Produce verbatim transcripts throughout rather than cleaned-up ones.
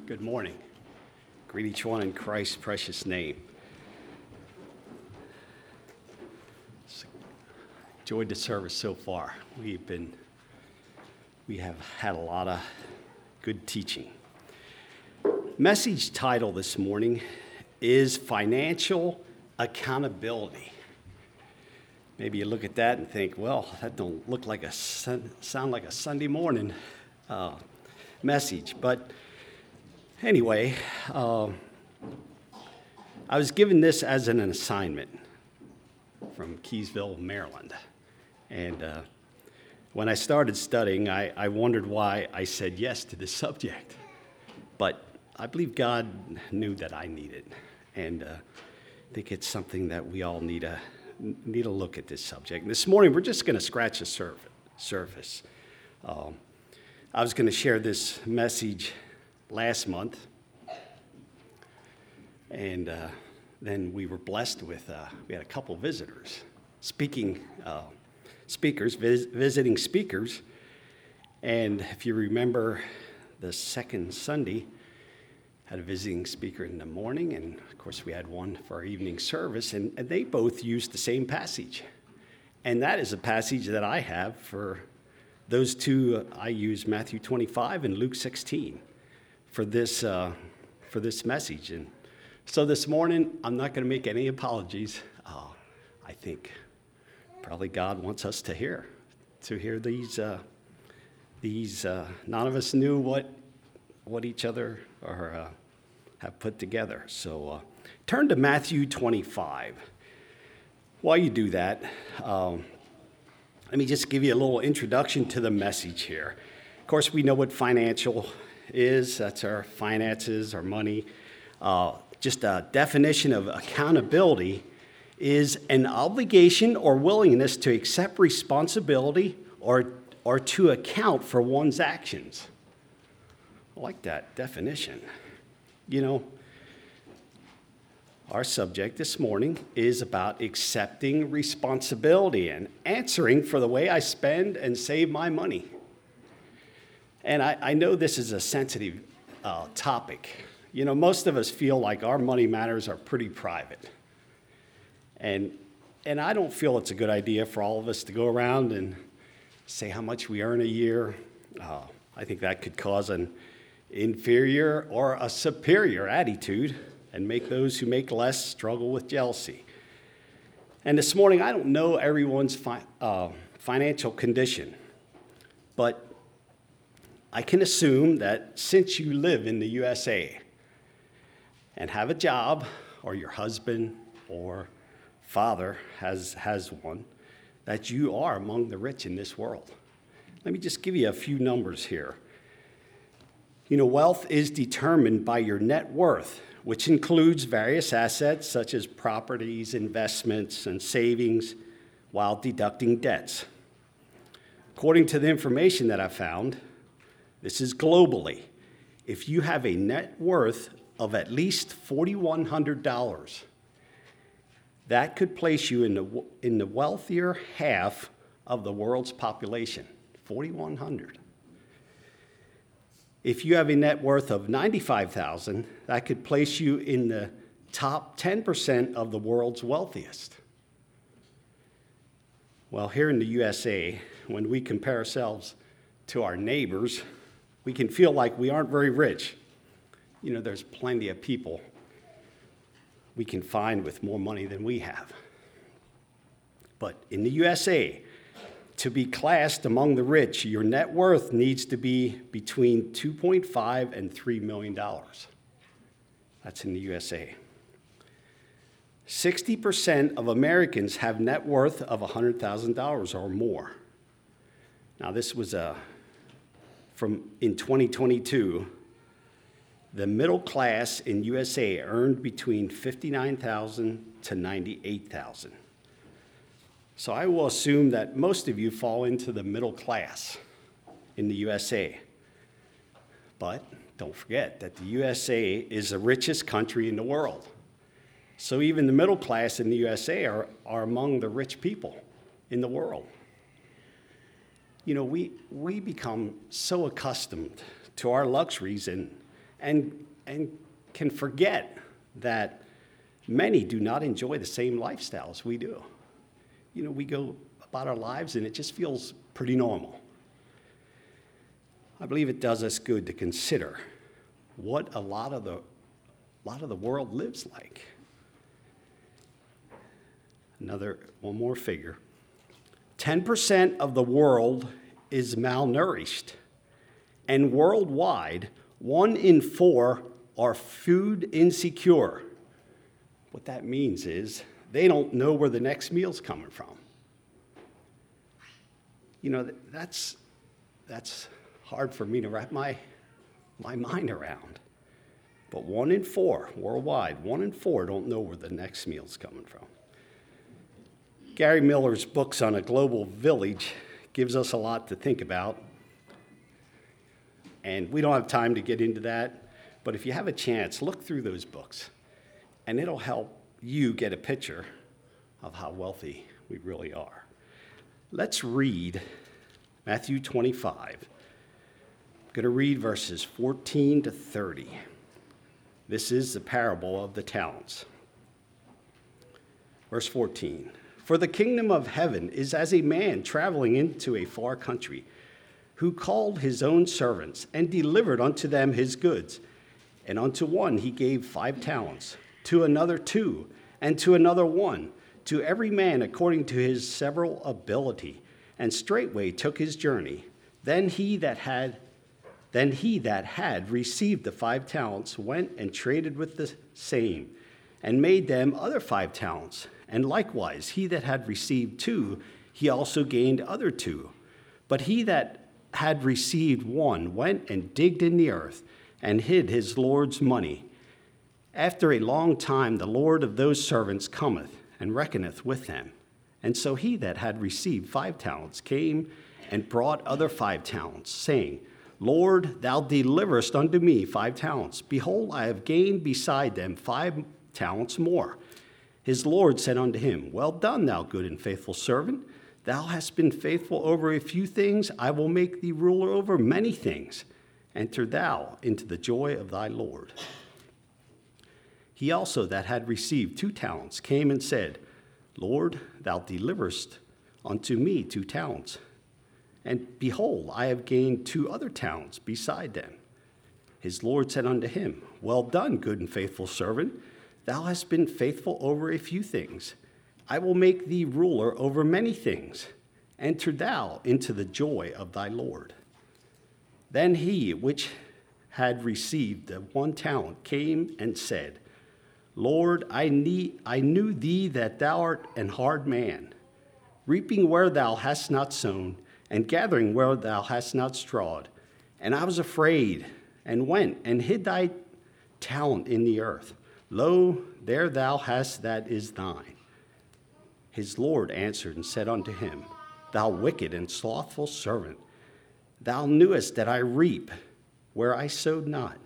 Good morning. Greet each one in Christ's precious name. Enjoyed the service so far. We've been, we have had a lot of good teaching. Message title this morning is Financial Accountability. Maybe you look at that and think, well, that don't look like a sun, sound like a Sunday morning uh, message, but Anyway, uh, I was given this as an assignment from Keysville, Maryland. And uh, when I started studying, I, I wondered why I said yes to this subject. But I believe God knew that I needed. And uh, I think it's something that we all need to, need to look at this subject. And this morning, we're just going to scratch the surf- surface. Um, I was going to share this message last month, and uh, then we were blessed with, uh, we had a couple visitors, speaking uh, speakers, vis- visiting speakers, and if you remember the second Sunday, had a visiting speaker in the morning, and of course we had one for our evening service, and, and they both used the same passage, and that is a passage that I have for those two. uh, I use Matthew twenty-five and Luke sixteen. for this uh, for this message. And so this morning, I'm not going to make any apologies. Uh, I think probably God wants us to hear, to hear these, uh, these uh, none of us knew what what each other are, uh, have put together. So uh, turn to Matthew twenty-five. While you do that, um, let me just give you a little introduction to the message here. Of course, we know what financial is. That's our finances, our money. Uh, just a definition of accountability is an obligation or willingness to accept responsibility or, or to account for one's actions. I like that definition. You know, our subject this morning is about accepting responsibility and answering for the way I spend and save my money. And I, I know this is a sensitive uh, topic. You know, most of us feel like our money matters are pretty private. And, and I don't feel it's a good idea for all of us to go around and say how much we earn a year. Uh, I think that could cause an inferior or a superior attitude and make those who make less struggle with jealousy. And this morning, I don't know everyone's fi- uh, financial condition, but I can assume that since you live in the U S A and have a job, or your husband or father has, has one, that you are among the rich in this world. Let me just give you a few numbers here. You know, wealth is determined by your net worth, which includes various assets such as properties, investments, and savings, while deducting debts. According to the information that I found, this is globally. If you have a net worth of at least four thousand one hundred dollars, that could place you in the, in the wealthier half of the world's population, four thousand one hundred dollars. If you have a net worth of ninety-five thousand dollars, that could place you in the top ten percent of the world's wealthiest. Well, here in the U S A, when we compare ourselves to our neighbors, we can feel like we aren't very rich. You know, there's plenty of people we can find with more money than we have. But in the U S A, to be classed among the rich, your net worth needs to be between two point five and three million dollars. That's in the U S A. sixty percent of Americans have net worth of one hundred thousand dollars or more. Now, this was a From in twenty twenty-two, the middle class in U S A earned between fifty-nine thousand dollars to ninety-eight thousand dollars. So I will assume that most of you fall into the middle class in the U S A. But don't forget that the U S A is the richest country in the world. So even the middle class in the U S A are, are among the rich people in the world. You know, we, we become so accustomed to our luxuries and, and, and can forget that many do not enjoy the same lifestyles we do. You know, we go about our lives and it just feels pretty normal. I believe it does us good to consider what a lot of the, a lot of the world lives like. Another, one more figure. ten percent of the world is malnourished, and worldwide, one in four are food insecure. What that means is they don't know where the next meal's coming from. You know, that's, that's hard for me to wrap my, my mind around. But one in four, worldwide, one in four don't know where the next meal's coming from. Gary Miller's books on a global village gives us a lot to think about. And we don't have time to get into that, but if you have a chance, look through those books, and it'll help you get a picture of how wealthy we really are. Let's read Matthew twenty-five. I'm going to read verses fourteen to thirty. This is the parable of the talents. Verse fourteen. For the kingdom of heaven is as a man traveling into a far country, who called his own servants and delivered unto them his goods. And unto one he gave five talents, to another two, and to another one, to every man according to his several ability. And straightway took his journey. Then he that had, then he that had received the five talents went and traded with the same, and made them other five talents. And likewise, he that had received two, he also gained other two. But he that had received one went and digged in the earth and hid his Lord's money. After a long time, the Lord of those servants cometh and reckoneth with them. And so he that had received five talents came and brought other five talents, saying, Lord, thou deliverest unto me five talents. Behold, I have gained beside them five talents more. His Lord said unto him, Well done, thou good and faithful servant. Thou hast been faithful over a few things. I will make thee ruler over many things. Enter thou into the joy of thy Lord. He also that had received two talents came and said, Lord, thou deliverest unto me two talents. And behold, I have gained two other talents beside them. His Lord said unto him, Well done, good and faithful servant. Thou hast been faithful over a few things. I will make thee ruler over many things. Enter thou into the joy of thy Lord. Then he which had received the one talent came and said, Lord, I, need, I knew thee that thou art an hard man, reaping where thou hast not sown, and gathering where thou hast not strawed. And I was afraid, and went and hid thy talent in the earth. Lo, there thou hast that is thine. His Lord answered and said unto him, Thou wicked and slothful servant, thou knewest that I reap where I sowed not,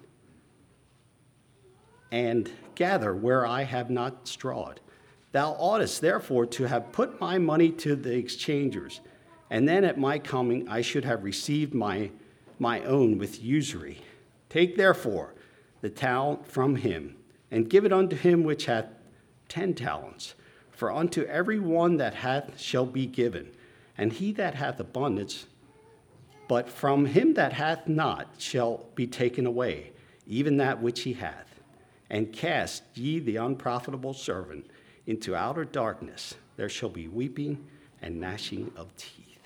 and gather where I have not strawed. Thou oughtest therefore to have put my money to the exchangers, and then at my coming I should have received my, my own with usury. Take therefore the talent from him, and give it unto him which hath ten talents. For unto every one that hath shall be given, and he that hath abundance, but from him that hath not shall be taken away, even that which he hath. And cast ye the unprofitable servant into outer darkness. There shall be weeping and gnashing of teeth.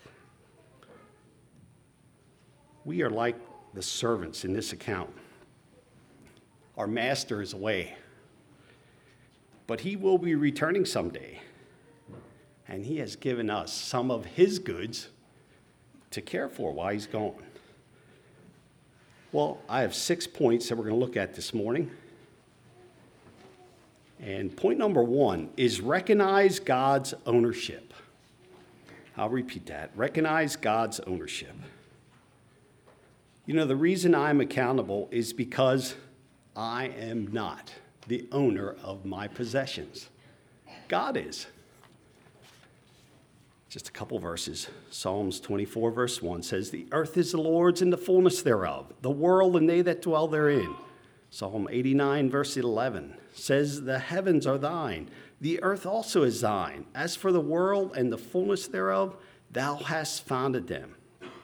We are like the servants in this account. Our master is away, but he will be returning someday, and he has given us some of his goods to care for while he's gone. Well, I have six points that we're going to look at this morning. And point number one is recognize God's ownership. I'll repeat that. Recognize God's ownership. You know, the reason I'm accountable is because I am not the owner of my possessions. God is. Just a couple verses. Psalms twenty-four, verse one says, The earth is the Lord's and the fullness thereof, the world and they that dwell therein. Psalm eighty-nine, verse eleven says, "The heavens are thine, the earth also is thine. As for the world and the fullness thereof, thou hast founded them."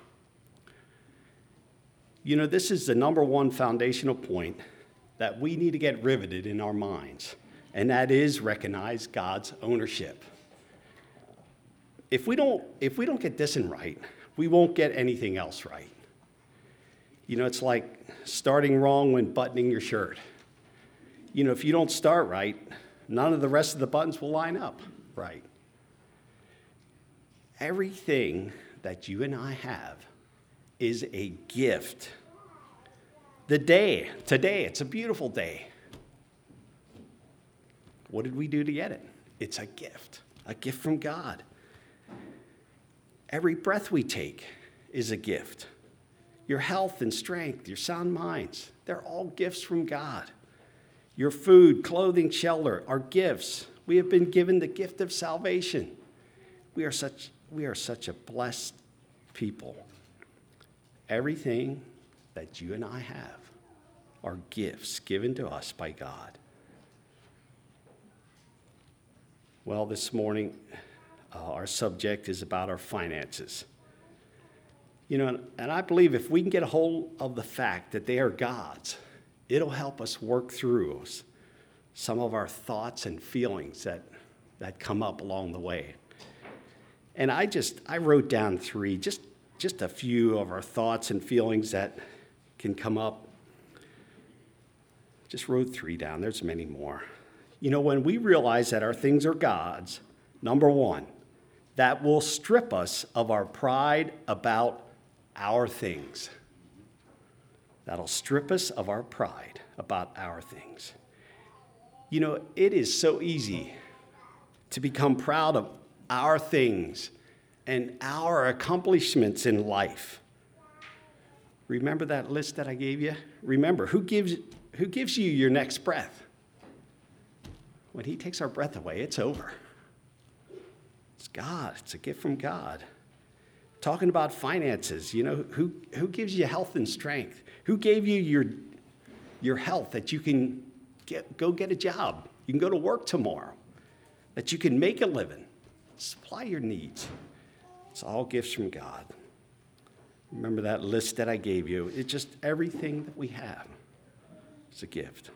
You know, this is the number one foundational point that we need to get riveted in our minds, and that is recognize God's ownership. If we don't, if we don't get this in right, we won't get anything else right. You know, it's like starting wrong when buttoning your shirt. You know, if you don't start right, none of the rest of the buttons will line up right. Everything that you and I have is a gift. The day, today, it's a beautiful day. What did we do to get it? It's a gift, a gift from God. Every breath we take is a gift. Your health and strength, your sound minds, they're all gifts from God. Your food, clothing, shelter are gifts. We have been given the gift of salvation. We are such, we are such a blessed people. Everything that you and I have are gifts given to us by God. Well, this morning, uh, our subject is about our finances. You know, and I believe if we can get a hold of the fact that they are God's, it'll help us work through some of our thoughts and feelings that, that come up along the way. And I just, I wrote down three, just, just a few of our thoughts and feelings that can come up. Just wrote three down, there's many more. You know, when we realize that our things are God's, number one, that will strip us of our pride about our things. That'll strip us of our pride about our things. You know, it is so easy to become proud of our things and our accomplishments in life. Remember that list that I gave you? Remember, who gives, who gives you your next breath? When he takes our breath away, it's over. It's God. It's a gift from God. Talking about finances, you know, who, who gives you health and strength? Who gave you your, your health that you can get, go get a job? You can go to work tomorrow, that you can make a living, supply your needs. It's all gifts from God. Remember that list that I gave you? It's just everything that we have. It's a gift.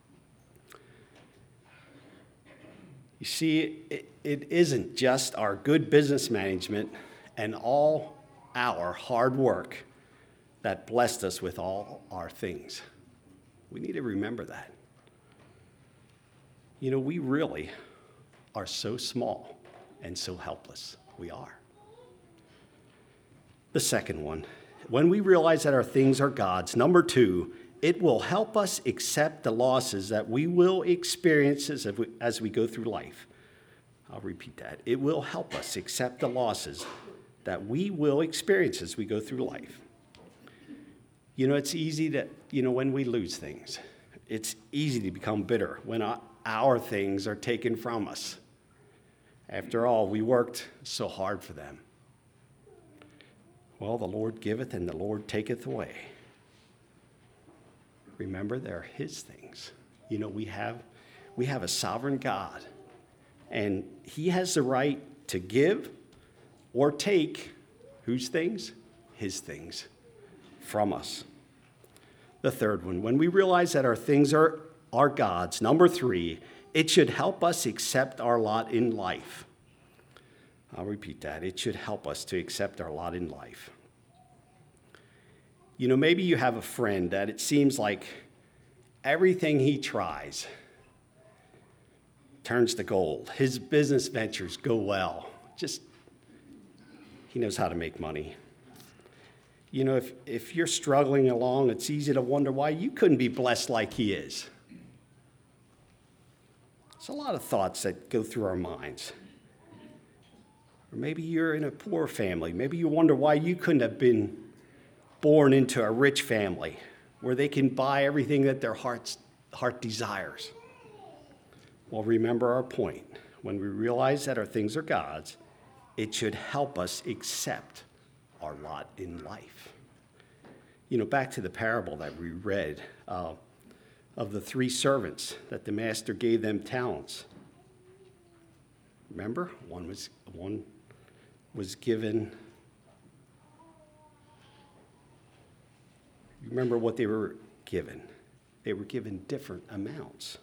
You see, it, it isn't just our good business management and all our hard work that blessed us with all our things. We need to remember that. You know, we really are so small and so helpless. We are. The second one, when we realize that our things are God's, number two, it will help us accept the losses that we will experience as we, as we go through life. I'll repeat that. It will help us accept the losses that we will experience as we go through life. You know, it's easy to, you know, when we lose things, it's easy to become bitter when our, our things are taken from us. After all, we worked so hard for them. Well, the Lord giveth and the Lord taketh away. Remember, they're his things. You know, we have, we have a sovereign God, and he has the right to give or take whose things? His things from us. The third one, when we realize that our things are, are God's, number three, it should help us accept our lot in life. I'll repeat that. It should help us to accept our lot in life. You know, maybe you have a friend that it seems like everything he tries turns to gold. His business ventures go well. Just, he knows how to make money. You know, if, if you're struggling along, it's easy to wonder why you couldn't be blessed like he is. It's a lot of thoughts that go through our minds. Or maybe you're in a poor family. Maybe you wonder why you couldn't have been born into a rich family where they can buy everything that their heart's, heart desires. Well, remember our point. When we realize that our things are God's, it should help us accept our lot in life. You know, back to the parable that we read, uh, of the three servants that the master gave them talents. Remember, one was one was given. Remember what they were given? They were given different amounts.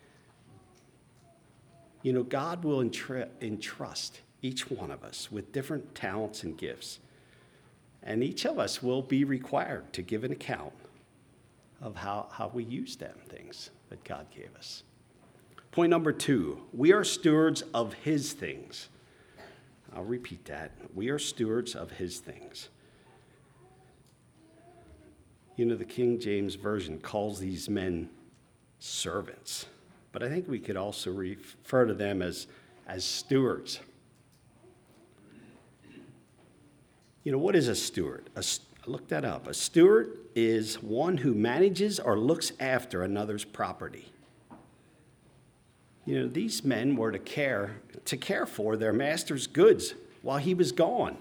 You know, God will entra- entrust each one of us with different talents and gifts. And each of us will be required to give an account of how, how we use them things that God gave us. Point number two, we are stewards of his things. I'll repeat that. We are stewards of his things. You know, the King James Version calls these men servants, but I think we could also refer to them as, as stewards. You know, what is a steward? A, look that up. A steward is one who manages or looks after another's property. You know, these men were to care, to care for their master's goods while he was gone.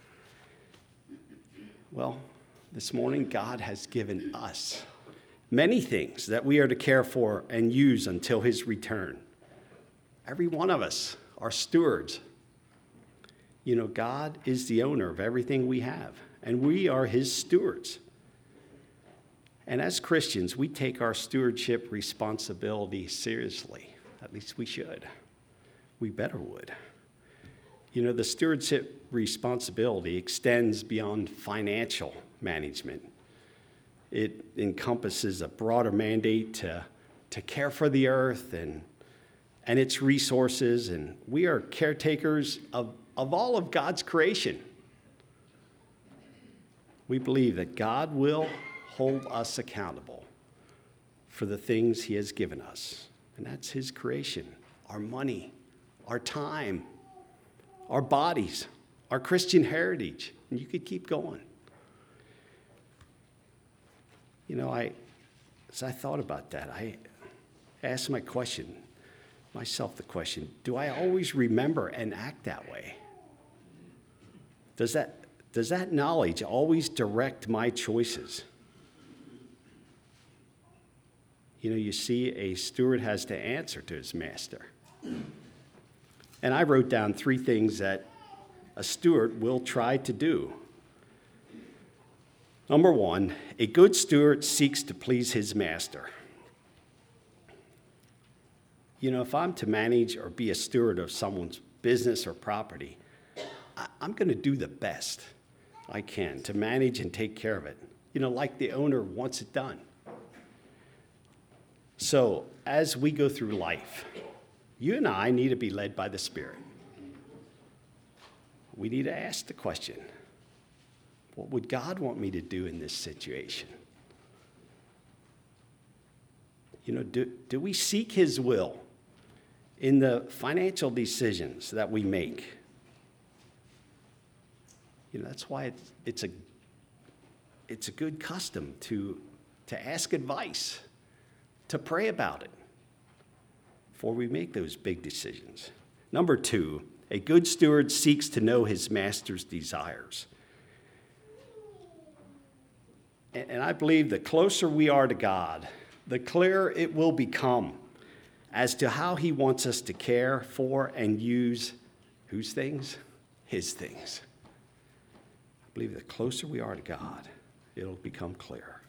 Well, this morning, God has given us many things that we are to care for and use until his return. Every one of us are stewards. You know, God is the owner of everything we have, and we are his stewards. And as Christians, we take our stewardship responsibility seriously. At least we should. We better would. You know, the stewardship responsibility extends beyond financial management. It encompasses a broader mandate to, to care for the earth and, and its resources, and we are caretakers of, of all of God's creation. We believe that God will hold us accountable for the things he has given us, and that's his creation, our money, our time, our bodies, our Christian heritage, and you could keep going. You know, I, as I thought about that, I asked my question, myself the question, do I always remember and act that way? Does that, does that knowledge always direct my choices? You know, you see, a steward has to answer to his master. And I wrote down three things that a steward will try to do. Number one, a good steward seeks to please his master. You know, if I'm to manage or be a steward of someone's business or property, I'm going to do the best I can to manage and take care of it, you know, like the owner wants it done. So as we go through life, you and I need to be led by the Spirit. We need to ask the question, what would God want me to do in this situation? You know, do, do we seek his will in the financial decisions that we make? You know, that's why it's, it's a it's a good custom to, to ask advice, to pray about it before we make those big decisions. Number two, a good steward seeks to know his master's desires. And, and I believe the closer we are to God, the clearer it will become as to how he wants us to care for and use whose things? His things. I believe the closer we are to God, it'll become clearer.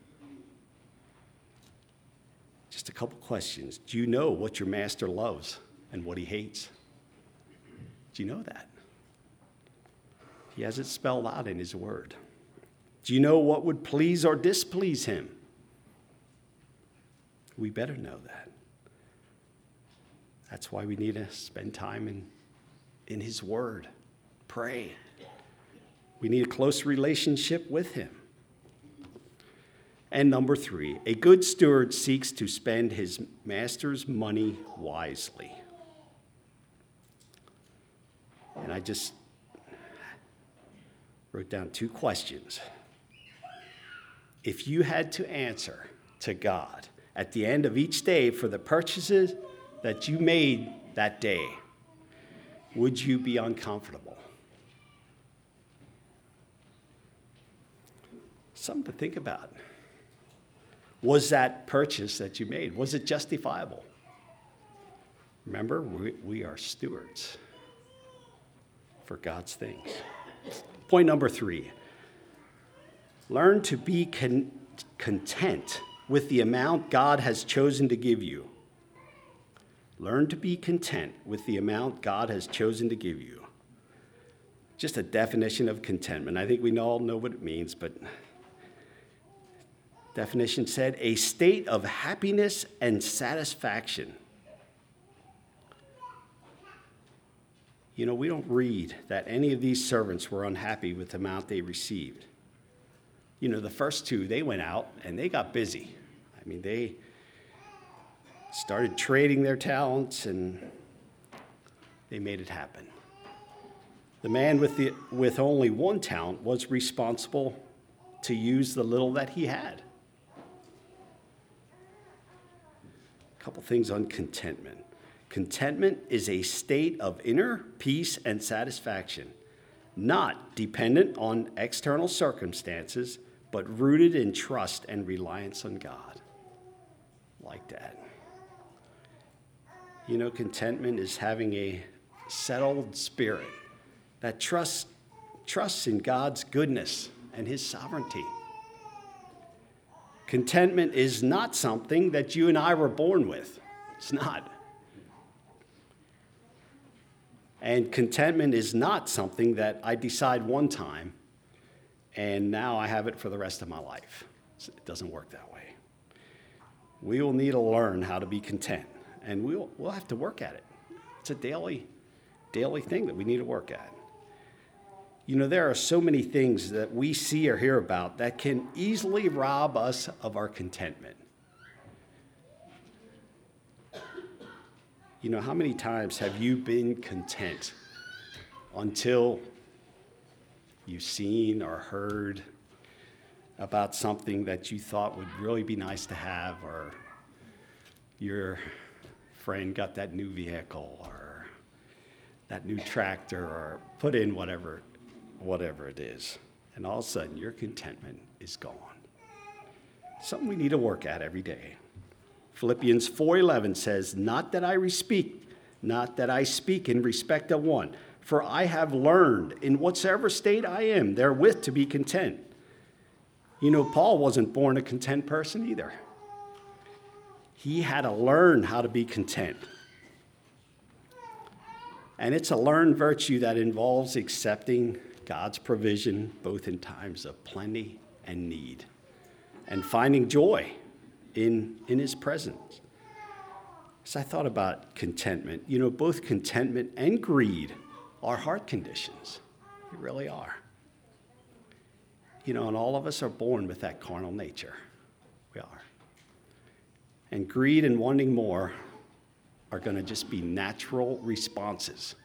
Just a couple questions. Do you know what your master loves and what he hates? Do you know that? He has it spelled out in his word. Do you know what would please or displease him? We better know that. That's why we need to spend time in, in his word. Pray. We need a close relationship with him. And number three, a good steward seeks to spend his master's money wisely. And I just wrote down two questions. If you had to answer to God at the end of each day for the purchases that you made that day, would you be uncomfortable? Something to think about. Was that purchase that you made, was it justifiable? Remember, we, we are stewards for God's things. Point number three, learn to be con- content with the amount God has chosen to give you. Learn to be content with the amount God has chosen to give you. Just a definition of contentment. I think we all know what it means, but definition said, a state of happiness and satisfaction. You know, we don't read that any of these servants were unhappy with the amount they received. You know, the first two, they went out and they got busy. I mean, they started trading their talents and they made it happen. The man with, the, with only one talent was responsible to use the little that he had. A couple things on contentment. Contentment is a state of inner peace and satisfaction, not dependent on external circumstances, but rooted in trust and reliance on God. Like that. You know, contentment is having a settled spirit that trusts, trusts in God's goodness and his sovereignty. Contentment is not something that you and I were born with. It's not. And contentment is not something that I decide one time and now I have it for the rest of my life. It doesn't work that way. We will need to learn how to be content, and we'll, we'll have to work at it. It's a daily, daily thing that we need to work at. You know, there are so many things that we see or hear about that can easily rob us of our contentment. You know, how many times have you been content until you've seen or heard about something that you thought would really be nice to have, or your friend got that new vehicle or that new tractor or put in whatever, whatever it is, and all of a sudden your contentment is gone. Something we need to work at every day. Philippians four eleven says, not that I speak, not that I speak in respect of one, for I have learned in whatsoever state I am therewith to be content. You know, Paul wasn't born a content person either. He had to learn how to be content. And it's a learned virtue that involves accepting God's provision, both in times of plenty and need, and finding joy in, in his presence. As I thought about contentment, you know, both contentment and greed are heart conditions. They really are. You know, and all of us are born with that carnal nature. We are. And greed and wanting more are going to just be natural responses.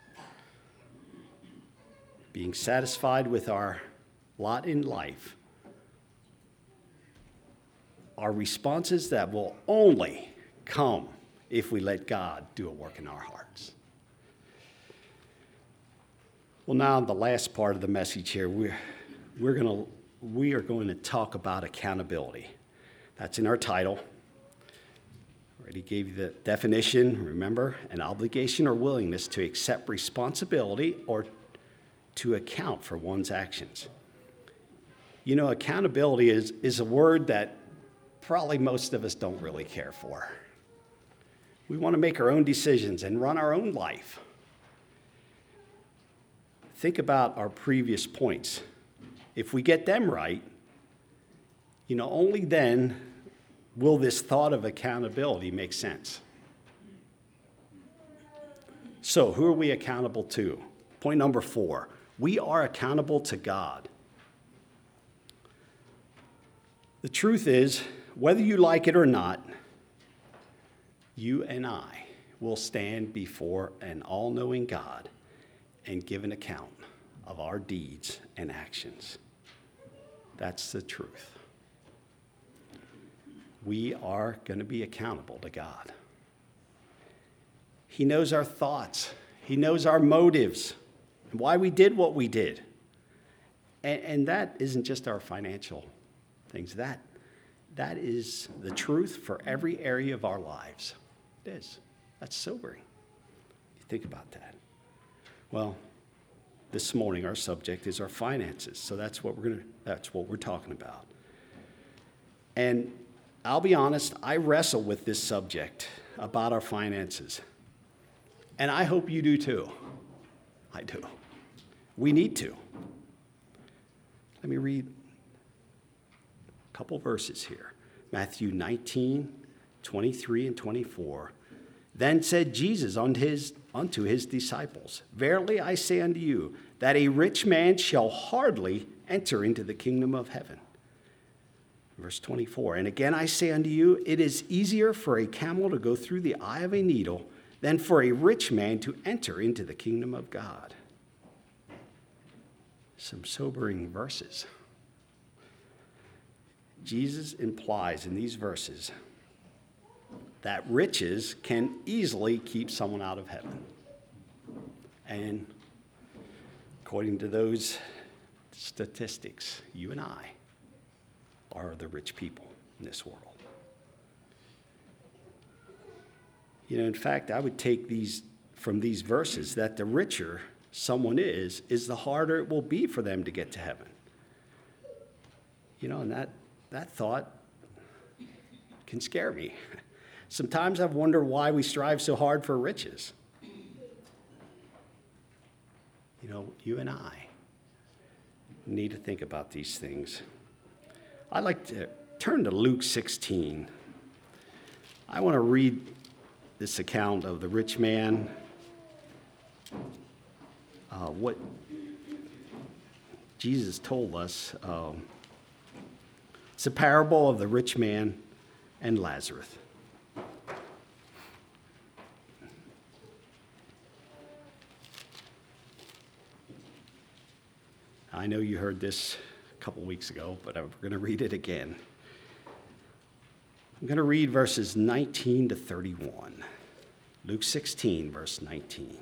Being satisfied with our lot in life are responses that will only come if we let God do a work in our hearts. Well, now the last part of the message here, we're, we're gonna, we are going to talk about accountability. That's in our title. Already gave you the definition, remember, an obligation or willingness to accept responsibility or to account for one's actions. You know, accountability is, is a word that probably most of us don't really care for. We want to make our own decisions and run our own life. Think about our previous points. If we get them right, you know, only then will this thought of accountability make sense. So, who are we accountable to? Point number four, we are accountable to God. The truth is, whether you like it or not, you and I will stand before an all-knowing God and give an account of our deeds and actions. That's the truth. We are going to be accountable to God. He knows our thoughts. He knows our motives and why we did what we did. And, and that isn't just our financial things. That that is the truth for every area of our lives. It is. That's sobering. You think about that. Well, this morning our subject is our finances. So that's what we're going to that's what we're talking about. And I'll be honest, I wrestle with this subject about our finances. And I hope you do too. I do. We need to. Let me read a couple verses here. Matthew nineteen, twenty-three and twenty-four. Then said Jesus unto his, unto his disciples, Verily I say unto you, that a rich man shall hardly enter into the kingdom of heaven. Verse twenty-four, and again I say unto you, it is easier for a camel to go through the eye of a needle than for a rich man to enter into the kingdom of God. Some sobering verses. Jesus implies in these verses that riches can easily keep someone out of heaven. And according to those statistics, you and I are the rich people in this world. You know, in fact, I would take these from these verses that the richer someone is, is the harder it will be for them to get to heaven. You know, and that, that thought can scare me. Sometimes I've wondered why we strive so hard for riches. You know, you and I need to think about these things. I'd like to turn to Luke sixteen. I want to read this account of the rich man, uh, what Jesus told us. Um, it's a parable of the rich man and Lazarus. I know you heard this a couple weeks ago, but I'm going to read it again. I'm going to read verses nineteen to thirty-one. Luke sixteen, verse nineteen.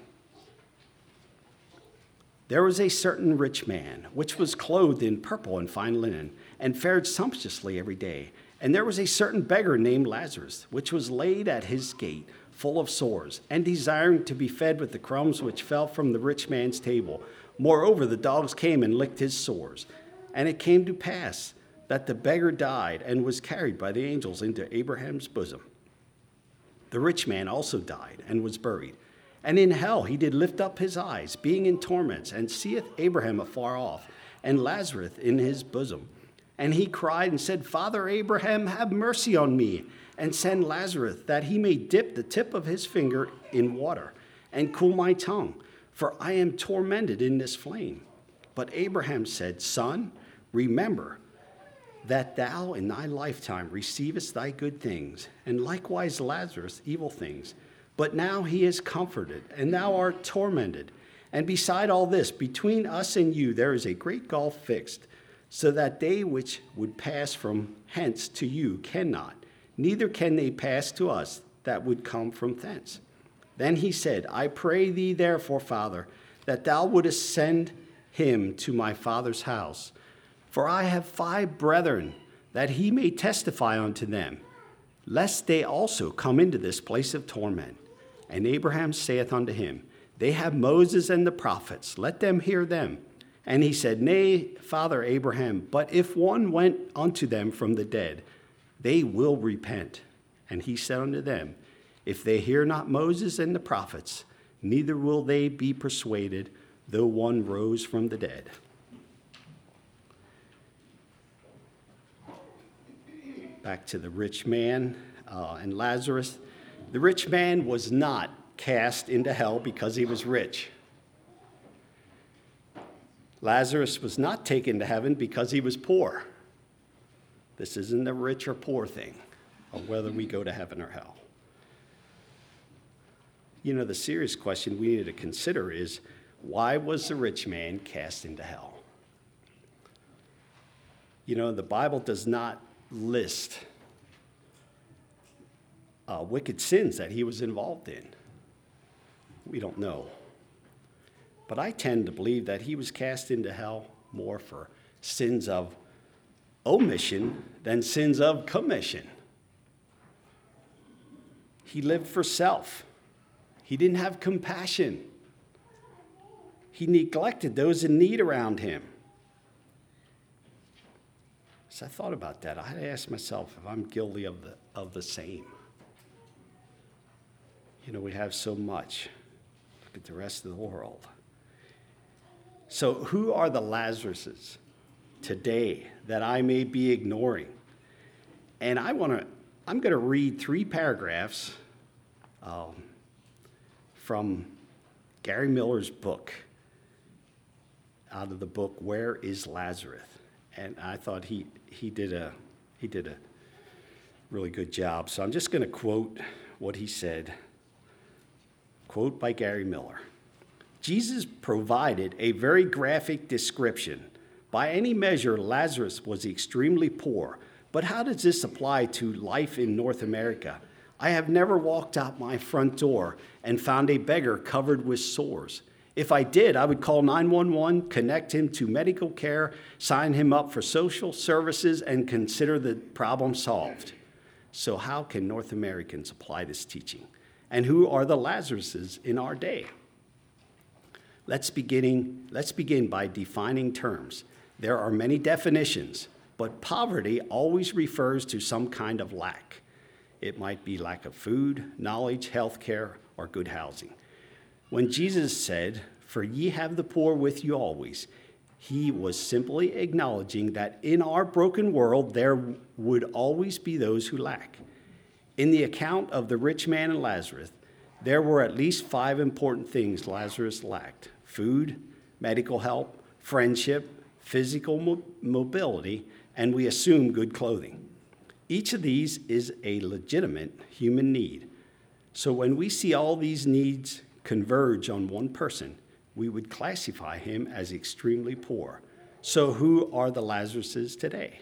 There was a certain rich man, which was clothed in purple and fine linen, and fared sumptuously every day. And there was a certain beggar named Lazarus, which was laid at his gate, full of sores, and desiring to be fed with the crumbs which fell from the rich man's table. Moreover, the dogs came and licked his sores. And it came to pass that the beggar died and was carried by the angels into Abraham's bosom. The rich man also died and was buried. And in hell he did lift up his eyes, being in torments, and seeth Abraham afar off, and Lazarus in his bosom. And he cried and said, Father Abraham, have mercy on me, and send Lazarus, that he may dip the tip of his finger in water, and cool my tongue, for I am tormented in this flame. But Abraham said, Son, remember that thou in thy lifetime receivest thy good things, and likewise Lazarus evil things. But now he is comforted, and thou art tormented. And beside all this, between us and you there is a great gulf fixed, so that they which would pass from hence to you cannot, neither can they pass to us that would come from thence. Then he said, I pray thee therefore, Father, that thou wouldest send him to my father's house. For I have five brethren, that he may testify unto them, lest they also come into this place of torment. And Abraham saith unto him, They have Moses and the prophets, let them hear them. And he said, Nay, Father Abraham, but if one went unto them from the dead, they will repent. And he said unto them, If they hear not Moses and the prophets, neither will they be persuaded, though one rose from the dead. Back to the rich man uh, and Lazarus. The rich man was not cast into hell because he was rich. Lazarus was not taken to heaven because he was poor. This isn't a rich or poor thing of whether we go to heaven or hell. You know, the serious question we need to consider is, why was the rich man cast into hell? You know, the Bible does not list uh, wicked sins that he was involved in. We don't know. But I tend to believe that he was cast into hell more for sins of omission than sins of commission. He lived for self. He didn't have compassion. He neglected those in need around him. As I thought about that, I had to ask myself if I'm guilty of the, of the same. You know, we have so much. Look at the rest of the world. So who are the Lazaruses today that I may be ignoring? And I want to, I'm going to read three paragraphs um, from Gary Miller's book, out of the book, Where is Lazarus? And I thought he, he, did a, he did a really good job. So I'm just going to quote what he said. Quote by Gary Miller. Jesus provided a very graphic description. By any measure, Lazarus was extremely poor. But how does this apply to life in North America? I have never walked out my front door and found a beggar covered with sores. If I did, I would call nine one one, connect him to medical care, sign him up for social services, and consider the problem solved. So how can North Americans apply this teaching? And who are the Lazaruses in our day? Let's, beginning, let's begin by defining terms. There are many definitions, but poverty always refers to some kind of lack. It might be lack of food, knowledge, health care, or good housing. When Jesus said, "For ye have the poor with you always," he was simply acknowledging that in our broken world there would always be those who lack. In the account of the rich man and Lazarus, there were at least five important things Lazarus lacked: food, medical help, friendship, physical mo- mobility, and we assume good clothing. Each of these is a legitimate human need. So when we see all these needs converge on one person, we would classify him as extremely poor. So who are the Lazaruses today?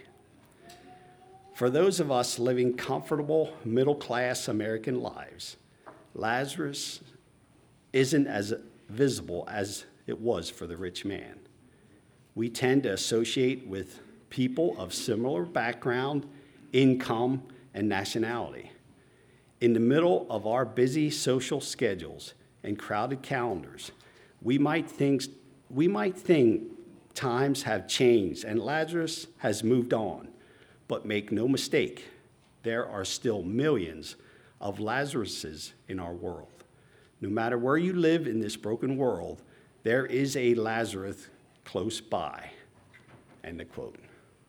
For those of us living comfortable, middle-class American lives, Lazarus isn't as visible as it was for the rich man. We tend to associate with people of similar background, income, and nationality. In the middle of our busy social schedules and crowded calendars, we might think, we might think times have changed and Lazarus has moved on. But make no mistake, there are still millions of Lazaruses in our world. No matter where you live in this broken world, there is a Lazarus close by. End of quote.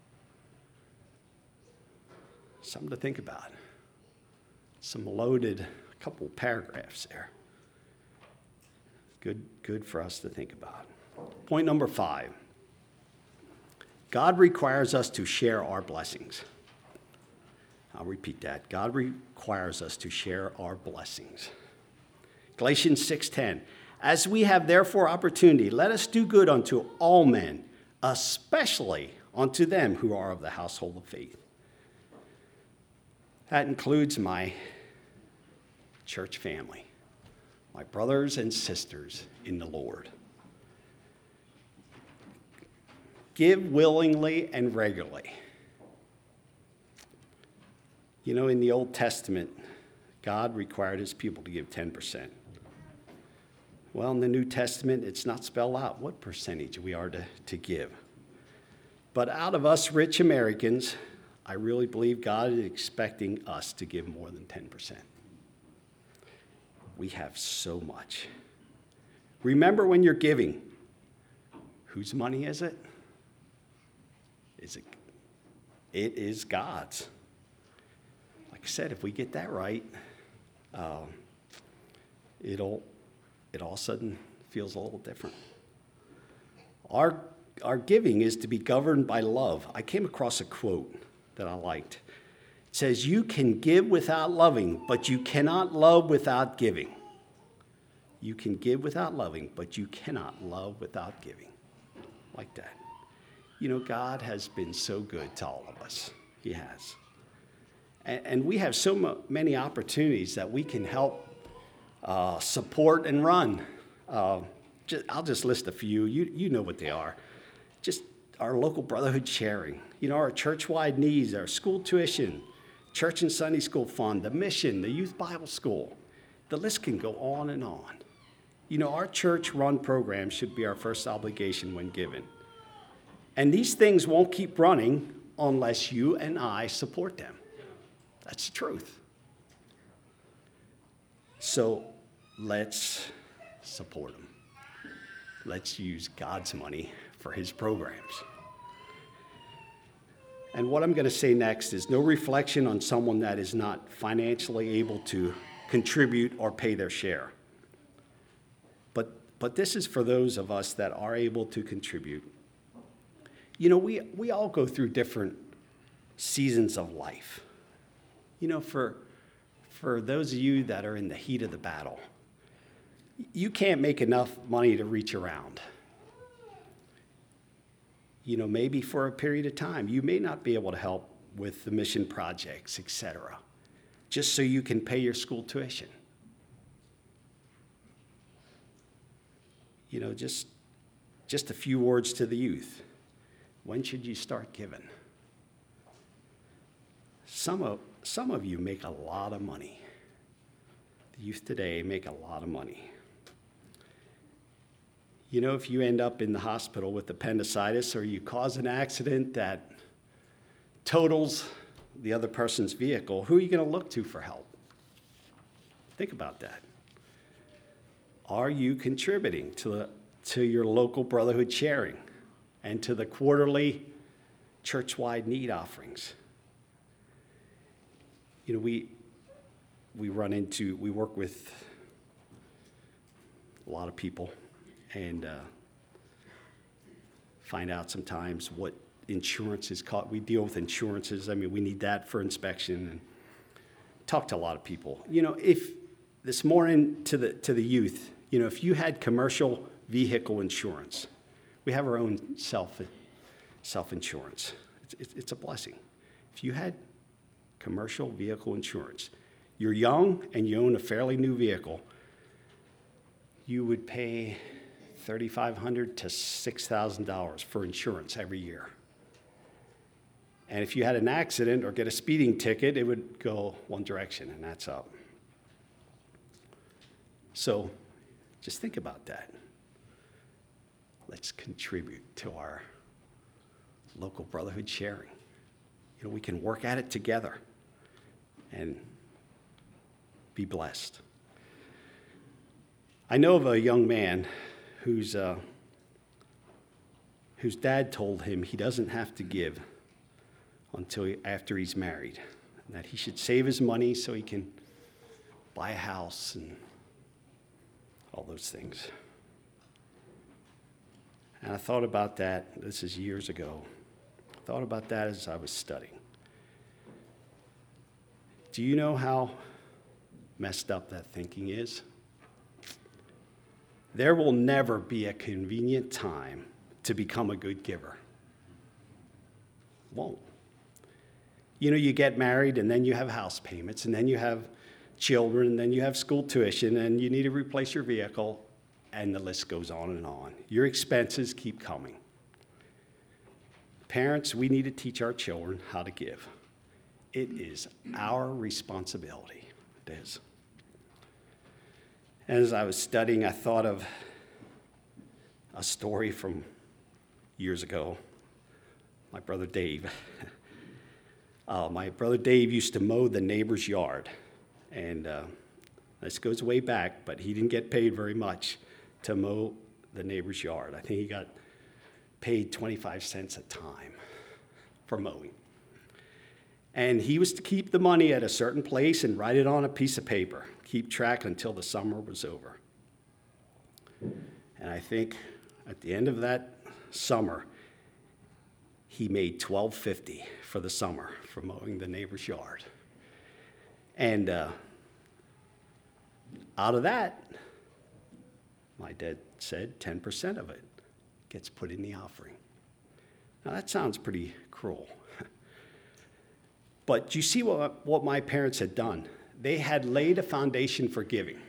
Something to think about. Some loaded, couple paragraphs there. Good, good for us to think about. Point number five. God requires us to share our blessings. I'll repeat that. God requires us to share our blessings. Galatians six ten. As we have therefore opportunity, let us do good unto all men, especially unto them who are of the household of faith. That includes my church family, my brothers and sisters in the Lord. Give willingly and regularly. You know, in the Old Testament, God required his people to give ten percent. Well, in the New Testament, it's not spelled out what percentage we are to, to give. But out of us rich Americans, I really believe God is expecting us to give more than ten percent. We have so much. Remember when you're giving, whose money is it? Is it? It is God's. Like I said, if we get that right, uh, it'll, it all of a sudden feels a little different. Our, our giving is to be governed by love. I came across a quote that I liked. It says, "You can give without loving, but you cannot love without giving." You can give without loving, but you cannot love without giving. Like that. You know, God has been so good to all of us. He has. And, and we have so mo- many opportunities that we can help uh, support and run. Uh, just, I'll just list a few. You, you know what they are. Just our local brotherhood sharing, you know, our church-wide needs, our school tuition, church and Sunday school fund, the mission, the youth Bible school. The list can go on and on. You know, our church-run program should be our first obligation when given. And these things won't keep running unless you and I support them. That's the truth. So let's support them. Let's use God's money for his programs. And what I'm going to say next is no reflection on someone that is not financially able to contribute or pay their share. But, but this is for those of us that are able to contribute. You know, we, we all go through different seasons of life. You know, for, for those of you that are in the heat of the battle, you can't make enough money to reach around. You know, maybe for a period of time, you may not be able to help with the mission projects, et cetera, just so you can pay your school tuition. You know, just, just a few words to the youth. When should you start giving? Some of, some of you make a lot of money. The youth today make a lot of money. You know, if you end up in the hospital with appendicitis or you cause an accident that totals the other person's vehicle, who are you going to look to for help? Think about that. Are you contributing to the, to your local brotherhood sharing and to the quarterly church-wide need offerings? You know, we we run into, we work with a lot of people and uh, find out sometimes what insurance is called. We deal with insurances. I mean, we need that for inspection and talk to a lot of people. You know, if this morning to the to the youth, you know, if you had commercial vehicle insurance, we have our own self self insurance. It's, it's, it's a blessing. If you had commercial vehicle insurance, you're young and you own a fairly new vehicle, you would pay three thousand five hundred dollars to six thousand dollars for insurance every year. And if you had an accident or get a speeding ticket, it would go one direction, and that's up. So just think about that. Let's contribute to our local brotherhood sharing. You know, we can work at it together and be blessed. I know of a young man whose uh, whose dad told him he doesn't have to give until he, after he's married, and that he should save his money so he can buy a house and all those things. And I thought about that, this is years ago, I thought about that as I was studying. Do you know how messed up that thinking is? There will never be a convenient time to become a good giver. Won't. You know, you get married and then you have house payments and then you have children and then you have school tuition and you need to replace your vehicle and the list goes on and on. Your expenses keep coming. Parents, we need to teach our children how to give. It is our responsibility. It is. As I was studying, I thought of a story from years ago. My brother Dave. Uh, my brother Dave used to mow the neighbor's yard. And uh, this goes way back, but he didn't get paid very much to mow the neighbor's yard. I think he got paid twenty-five cents a time for mowing. And he was to keep the money at a certain place and write it on a piece of paper, keep track until the summer was over. And I think at the end of that summer, he made twelve fifty for the summer for mowing the neighbor's yard. And uh, out of that, my dad said ten percent of it gets put in the offering. Now that sounds pretty cruel. But you see what, what my parents had done? They had laid a foundation for giving.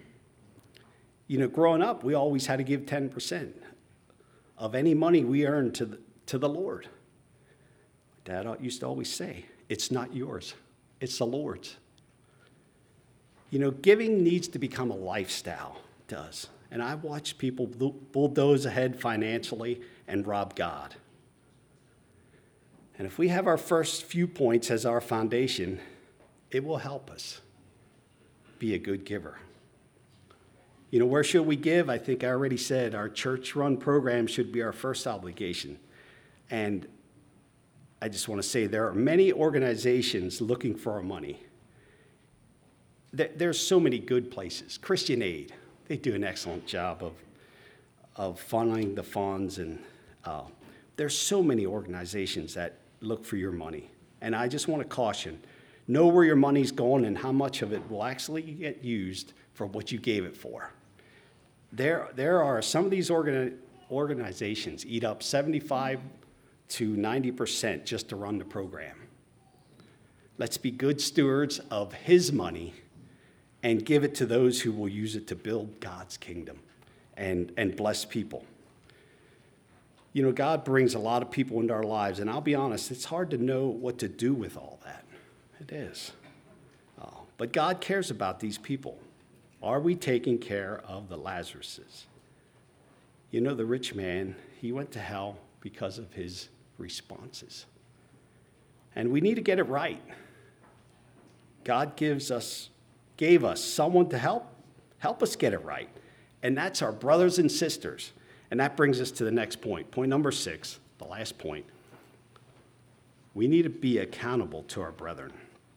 You know, growing up, we always had to give ten percent of any money we earned to the, to the Lord. Dad used to always say, it's not yours, it's the Lord's. You know, giving needs to become a lifestyle, it does. And I've watched people bulldoze ahead financially and rob God. And if we have our first few points as our foundation, it will help us be a good giver. You know, where should we give? I think I already said our church-run program should be our first obligation. And I just want to say there are many organizations looking for our money. There's so many good places. Christian Aid, they do an excellent job of, of funneling the funds. And uh, there's so many organizations that look for your money. And I just want to caution, know where your money's going and how much of it will actually get used for what you gave it for. There, there are some of these organi- organizations eat up seventy-five to ninety percent just to run the program. Let's be good stewards of his money and give it to those who will use it to build God's kingdom and, and bless people. You know, God brings a lot of people into our lives, and I'll be honest, it's hard to know what to do with all that. It is. Oh, but God cares about these people. Are we taking care of the Lazaruses? You know, the rich man, he went to hell because of his responses. And we need to get it right. God gives us, gave us someone to help, help us get it right. And that's our brothers and sisters. And that brings us to the next point. Point number six, the last point. We need to be accountable to our brethren.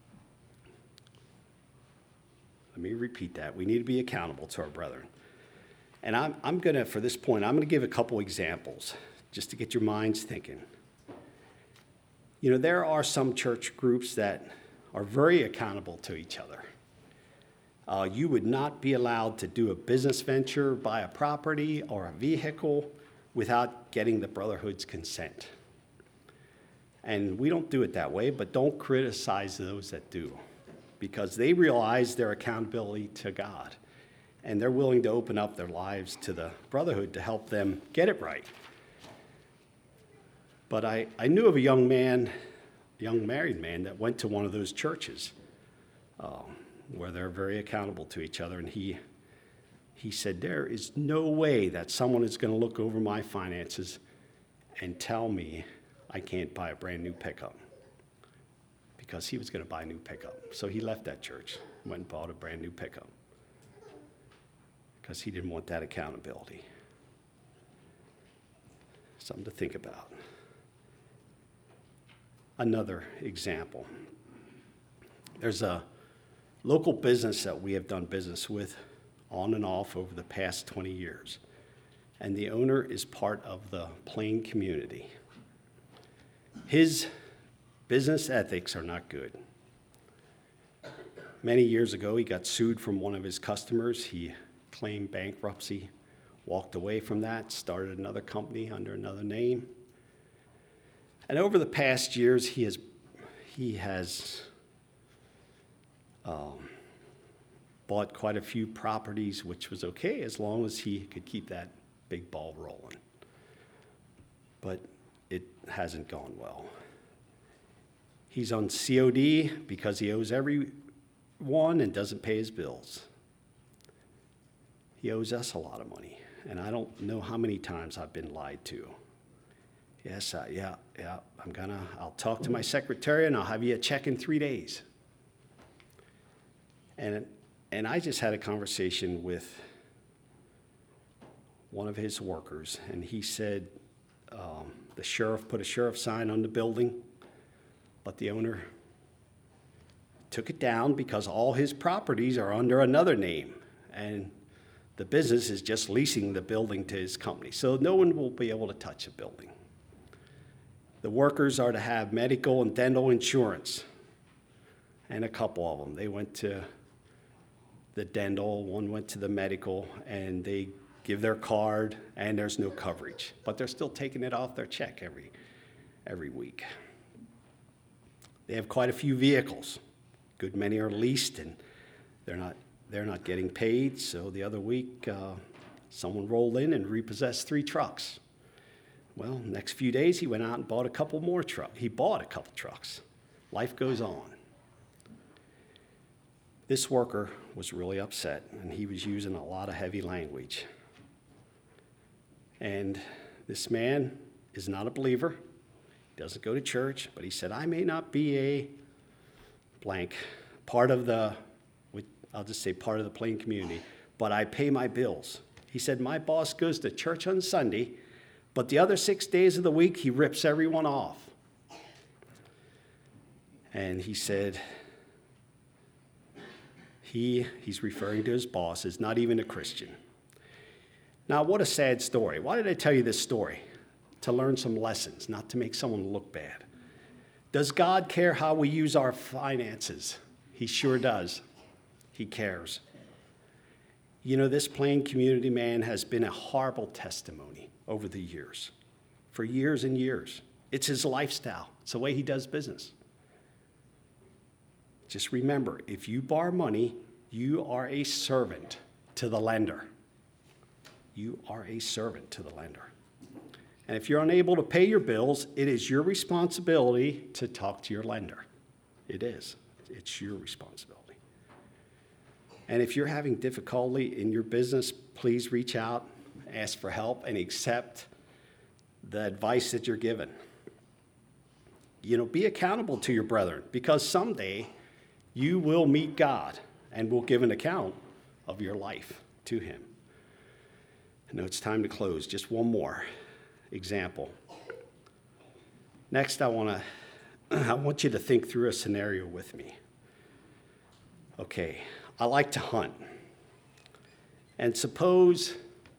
Let me repeat that. We need to be accountable to our brethren. And I'm, I'm going to, for this point, I'm going to give a couple examples just to get your minds thinking. You know, there are some church groups that are very accountable to each other. Uh, you would not be allowed to do a business venture, buy a property or a vehicle without getting the brotherhood's consent. And we don't do it that way, but don't criticize those that do, because they realize their accountability to God, and they're willing to open up their lives to the brotherhood to help them get it right. But I, I knew of a young man, a young married man, that went to one of those churches um, where they're very accountable to each other, and he he said, there is no way that someone is going to look over my finances and tell me I can't buy a brand new pickup, because he was going to buy a new pickup. So he left that church, went and bought a brand new pickup, because he didn't want that accountability. Something to think about. Another example. There's a local business that we have done business with on and off over the past twenty years. And the owner is part of the Plain community. His business ethics are not good. Many years ago, he got sued from one of his customers. He claimed bankruptcy, walked away from that, started another company under another name. And over the past years, he has, he has um, bought quite a few properties, which was okay as long as he could keep that big ball rolling. But it hasn't gone well. He's on C O D because he owes everyone and doesn't pay his bills. He owes us a lot of money, and I don't know how many times I've been lied to. Yes, uh, yeah, yeah, I'm gonna, I'll talk to my secretary and I'll have you a check in three days. And, and I just had a conversation with one of his workers, and he said um, the sheriff put a sheriff sign on the building, but the owner took it down because all his properties are under another name, and the business is just leasing the building to his company. So no one will be able to touch a building. The workers are to have medical and dental insurance, and a couple of them. They went to the dental, one went to the medical, and they give their card, and there's no coverage. But they're still taking it off their check every, every week. They have quite a few vehicles. Good many are leased, and they're not, they're not getting paid. So the other week, uh, someone rolled in and repossessed three trucks. Well, next few days, he went out and bought a couple more trucks. He bought a couple trucks. Life goes on. This worker was really upset, and he was using a lot of heavy language. And this man is not a believer. He doesn't go to church, but he said, I may not be a blank, part of the, I'll just say part of the Plain community, but I pay my bills. He said, my boss goes to church on Sunday, but the other six days of the week, he rips everyone off. And he said, he, he's referring to his boss, is not even a Christian. Now, what a sad story. Why did I tell you this story? To learn some lessons, not to make someone look bad. Does God care how we use our finances? He sure does. He cares. You know, this Plain community man has been a horrible testimony over the years, for years and years. It's his lifestyle. It's the way he does business. Just remember, if you borrow money, you are a servant to the lender. You are a servant to the lender. And if you're unable to pay your bills, it is your responsibility to talk to your lender. It is. It's your responsibility. And if you're having difficulty in your business, please reach out, ask for help, and accept the advice that you're given. You know, be accountable to your brethren, because someday you will meet God and will give an account of your life to him. I know it's time to close. Just one more example. Next, I want to, I want you to think through a scenario with me. Okay, I like to hunt. And suppose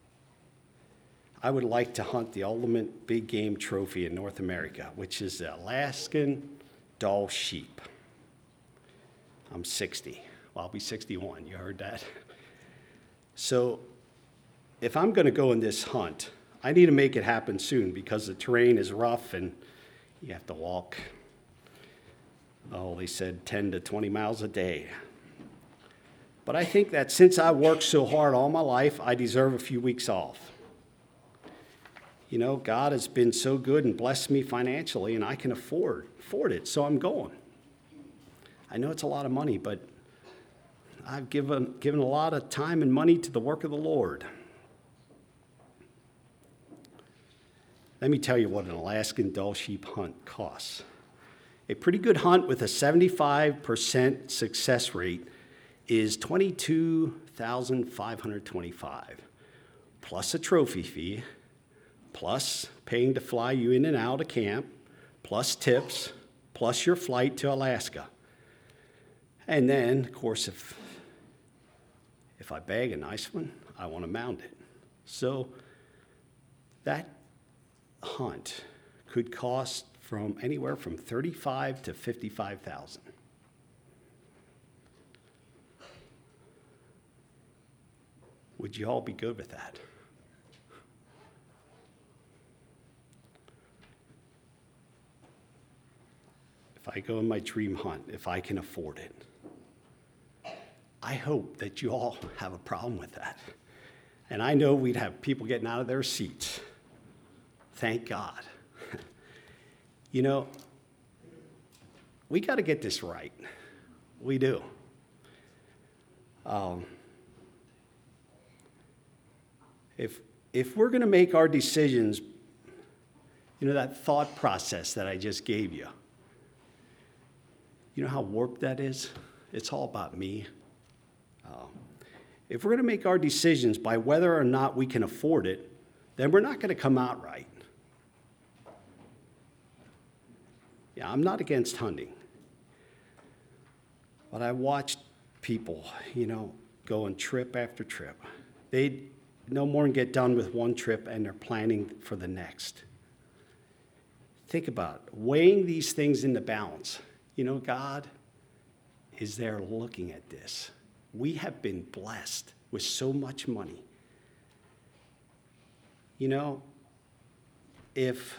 I would like to hunt the ultimate big game trophy in North America, which is the Alaskan Dall sheep. I'm sixty. Well, I'll be sixty-one. You heard that? So if I'm going to go on this hunt, I need to make it happen soon because the terrain is rough and you have to walk, oh, they said ten to twenty miles a day. But I think that since I worked so hard all my life, I deserve a few weeks off. You know, God has been so good and blessed me financially, and I can afford, afford it, so I'm going. I know it's a lot of money, but I've given, given a lot of time and money to the work of the Lord. Let me tell you what an Alaskan Dall sheep hunt costs. A pretty good hunt with a seventy-five percent success rate is twenty-two thousand five hundred twenty-five dollars, plus a trophy fee, plus paying to fly you in and out of camp, plus tips, plus your flight to Alaska. And then, of course, if, if I bag a nice one, I want to mount it. So that hunt could cost from anywhere from thirty-five thousand to fifty-five thousand dollars. Would you all be good with that? If I go on my dream hunt, if I can afford it, I hope that you all have a problem with that. And I know we'd have people getting out of their seats. Thank God. You know, we got to get this right. We do. Um, if if we're going to make our decisions, you know, that thought process that I just gave you, you know how warped that is? It's all about me. Uh, if we're going to make our decisions by whether or not we can afford it, then we're not going to come out right. Yeah, I'm not against hunting. But I watched people, you know, go on trip after trip. They no more than get done with one trip and they're planning for the next. Think about it, weighing these things in the balance. You know, God is there looking at this. We have been blessed with so much money. You know, if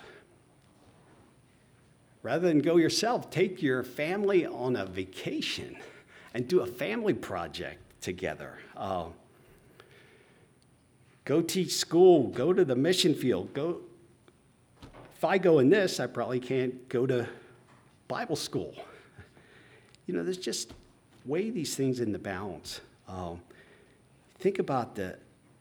rather than go yourself, take your family on a vacation and do a family project together. Uh, go teach school, go to the mission field, go if I go in this, I probably can't go to Bible school. You know, there's just weigh these things in the balance. Um, think about the,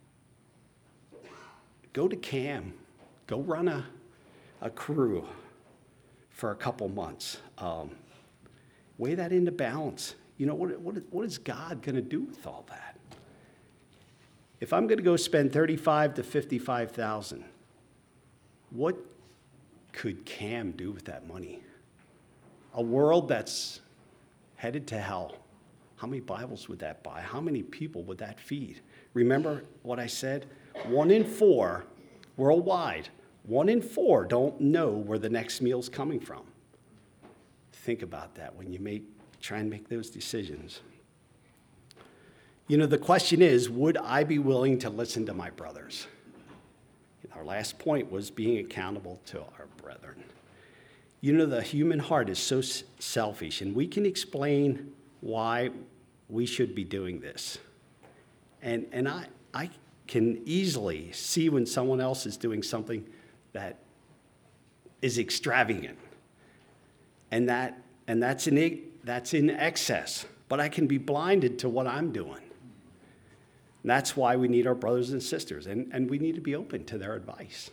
go to CAM, go run a, a crew for a couple months. Um, weigh that into balance. You know, what, what, what is God going to do with all that? If I'm going to go spend thirty-five to fifty-five thousand, what could CAM do with that money? A world that's headed to hell. How many Bibles would that buy? How many people would that feed? Remember what I said? One in four worldwide, one in four don't know where the next meal's coming from. Think about that when you make try and make those decisions. You know, the question is, would I be willing to listen to my brothers? Our last point was being accountable to our brethren. You know, the human heart is so s- selfish, and we can explain why we should be doing this. And, and I, I can easily see when someone else is doing something that is extravagant, and, that, and that's, in, that's in excess, but I can be blinded to what I'm doing. And that's why we need our brothers and sisters, and, and we need to be open to their advice.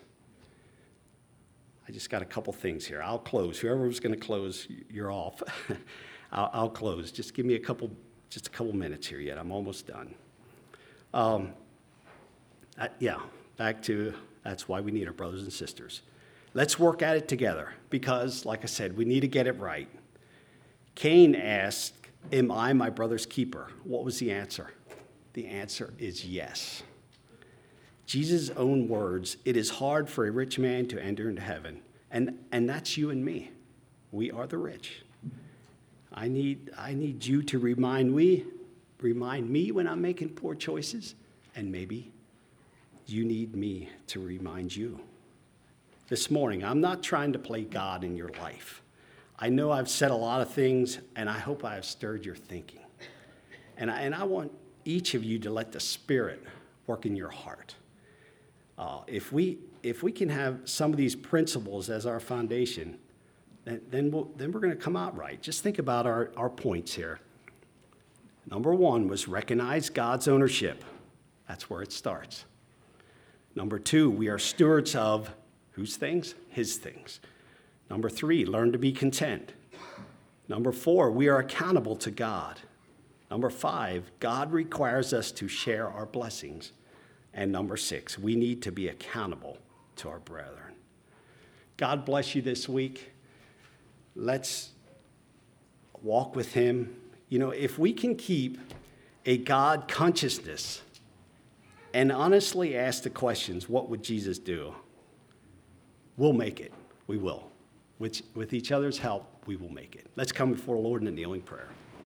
I just got a couple things here. I'll close. Whoever was going to close, you're off. I'll, I'll close. Just give me a couple, just a couple minutes here yet. I'm almost done. Um, I, yeah, back to that's why we need our brothers and sisters. Let's work at it together because, like I said, we need to get it right. Cain asked, "Am I my brother's keeper?" What was the answer? The answer is yes. Jesus' own words, "It is hard for a rich man to enter into heaven." And, and that's you and me. We are the rich. I need, I need you to remind me, remind me when I'm making poor choices, and maybe you need me to remind you. This morning, I'm not trying to play God in your life. I know I've said a lot of things, and I hope I have stirred your thinking. And I, and I want each of you to let the Spirit work in your heart. Uh, if we if we can have some of these principles as our foundation, then then, we'll, then we're going to come out right. Just think about our, our points here. Number one was recognize God's ownership. That's where it starts. Number two, we are stewards of whose things? His things. Number three, learn to be content. Number four, we are accountable to God. Number five, God requires us to share our blessings. And number six, we need to be accountable to our brethren. God bless you this week. Let's walk with him. You know, if we can keep a God consciousness and honestly ask the questions, what would Jesus do? We'll make it. We will. With, with each other's help, we will make it. Let's come before the Lord in a kneeling prayer.